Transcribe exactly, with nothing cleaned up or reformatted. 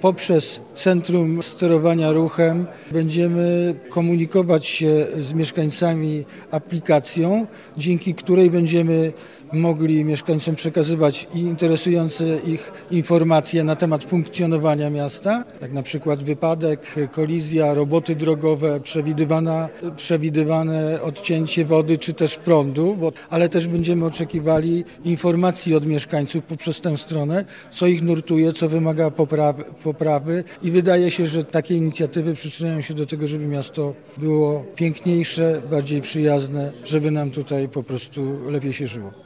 Poprzez Centrum Sterowania Ruchem będziemy komunikować się z mieszkańcami aplikacją, dzięki której będziemy mogli mieszkańcom przekazywać i interesujące ich informacje na temat funkcjonowania miasta, jak na przykład wypadek, kolizja, roboty drogowe, przewidywana, przewidywane odcięcie wody czy też prądu, bo, ale też będziemy oczekiwali informacji od mieszkańców poprzez tę stronę, co ich nurtuje, co wymaga poprawy, poprawy i wydaje się, że takie inicjatywy przyczyniają się do tego, żeby miasto było piękniejsze, bardziej przyjazne, żeby nam tutaj po prostu lepiej się żyło.